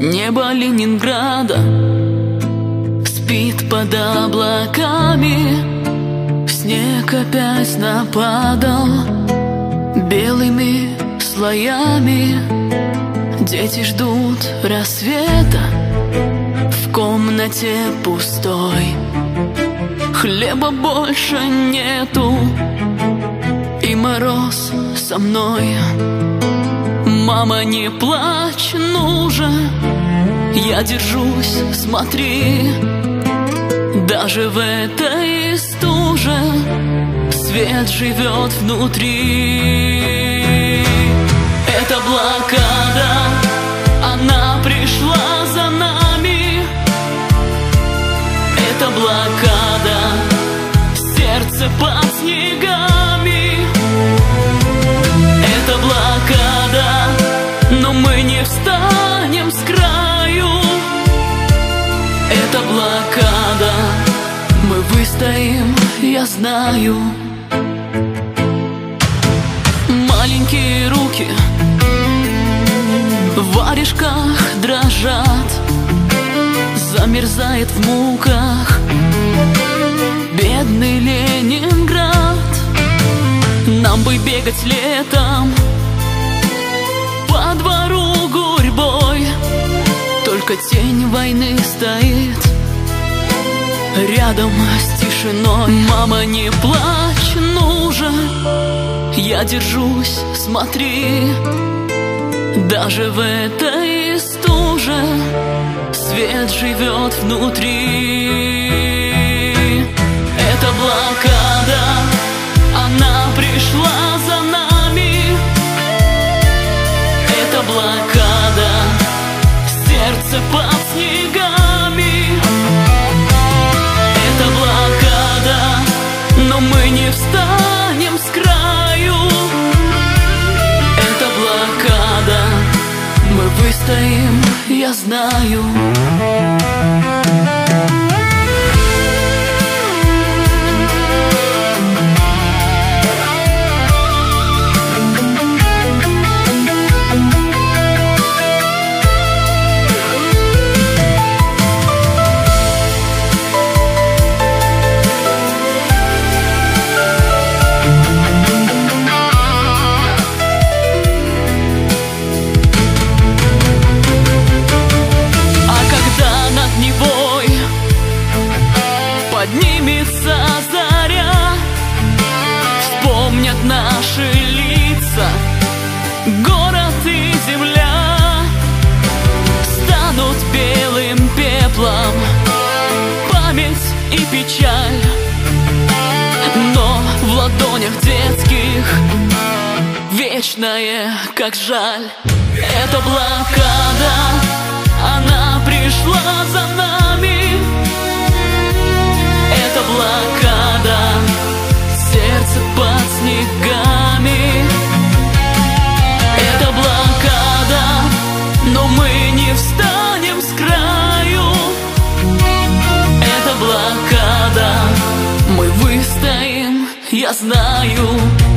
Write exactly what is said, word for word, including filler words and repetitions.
Небо Ленинграда спит под облаками. Снег опять нападал белыми слоями. Дети ждут рассвета в комнате пустой. Хлеба больше нету, и мороз со мной. Мама, не плачь, ну же, я держусь, смотри. Даже в этой стуже свет живет внутри. Это блокада, она пришла за нами. Это блокада, сердце под снегами. Это блокада, но мы не встанем с краю. Это блокада, мы выстоим, я знаю. Маленькие руки в варежках дрожат. Замерзает в муках бедный Ленинград. Нам бы бегать летом по двору гурьбой, только тень войны стоит рядом с тишиной. Мама, не плачь, ну же, я держусь, смотри. Las в этой стуже свет живет внутри. Это блокада, она пришла за нами. Это блокада, сердце под снегами. Это блокада, но мы не встанем с краю. Это блокада, мы выстоим, я знаю. Поднимется заря, вспомнят наши лица, город и земля станут белым пеплом, память и печаль. Но в ладонях детских вечное, как жаль. Это блокада, она пришла за нами. Это блокада, сердце под снегами. Это блокада, но мы не встанем с краю. Это блокада, мы выстоим, я знаю.